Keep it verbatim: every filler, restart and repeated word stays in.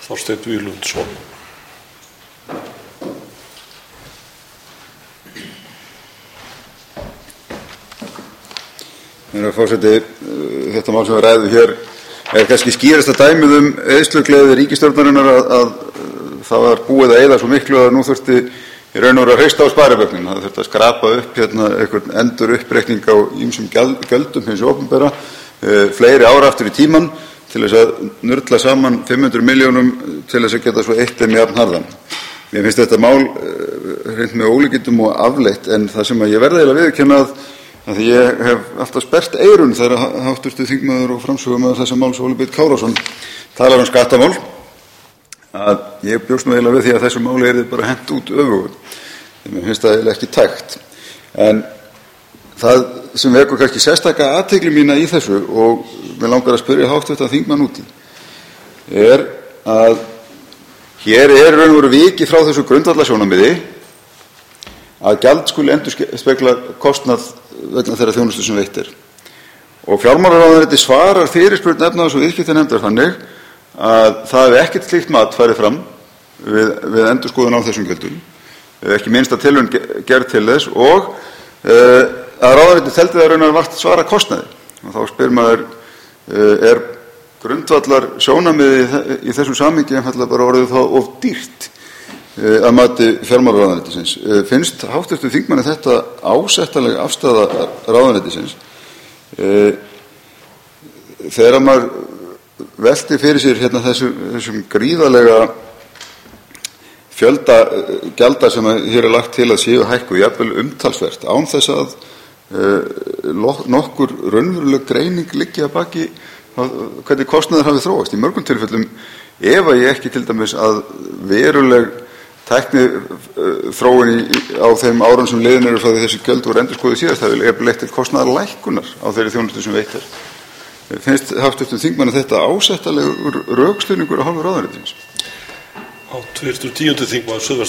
Þorsteinn Víglundsson. Herra forseti, þetta mál sem við ræðum hér er kannski skýrasta dæmið um eyðslugleði ríkisstjórnarinnar að, að það var búið að eyða svo miklu að nú þurfti í raun og veru að hrista á sparibögnin. Það þurfti að skrapa upp hérna einhvern endur uppreikning á ýmsum gjöldum hins opinbera, e, fleiri ára aftur í tíman til þess að nurla saman fimm hundruð milljónum til þess að geta svo eitt þeim jafn harðan. Mér finnst þetta mál e, hreint með ólíkindum og afleitt, en það sem að ég verða eiginlega viðurkenna að Því ég hef alltaf spert eyrun þegar háttvirtur þingmaður og framsögumaður þessa máls Óli Björn Kárason talar um skattamál, að ég bjóst nú eiginlega við því að þessu máli er þið bara hent út öfugu. Mér finnst það eiginlega ekki tækt. En það sem vekur kannski sérstaka athygli mína í þessu, og mér langar að spyrja háttvirtan þingmann út í, er að hér er raun og veru vikið frá þessu grundvallarsjónarmiði að gjald skuli endurspegla kostnað vegna þeirra þjónustu sem veitt er. Og fjármálaráðuneyti svarar fyrirspurn efnahags- og viðskiptanefndar þannig að það hefur ekkert slíkt mat farið fram við, við endurskoðun á þessum gjöldum, ekki minnsta tilraun gerð til þess, og uh, að ráðuneyti teldi það raunar vart svara kostnaði. Og þá spyr maður, uh, er grundvallar sjónarmiði í þessum samhengi einfaldlega bara orðið þá of dýrt að mati fjármálaráðuneytisins. Finnst háttvirtum þingmanni þetta ásættanleg afstaða ráðuneytisins þegar maður velti fyrir sér hérna þessum, þessum gríðarlega fjölda gjalda sem hér er lagt til að séu hækku jafnvel umtalsvert án þess að uh, nokkur raunveruleg greining liggi að baki hvernig kostnaður hafi þróast. Í mörgum tilfellum efa ég ekki til dæmis að veruleg tækni þróun í, á þeim árum sem liðin eru frá því þessi gjöld voru endurskoðuð síðast hafi er leitt til kostnaðarlækkunar á þeirri þjónustu sem veitt er. Finnst háttvirtum þingmanni þetta ásættanlegur rökstuðningur af hálfu ráðuneytisins? Háttvirtur tíundi þingmaður Suðvesturkjördæmis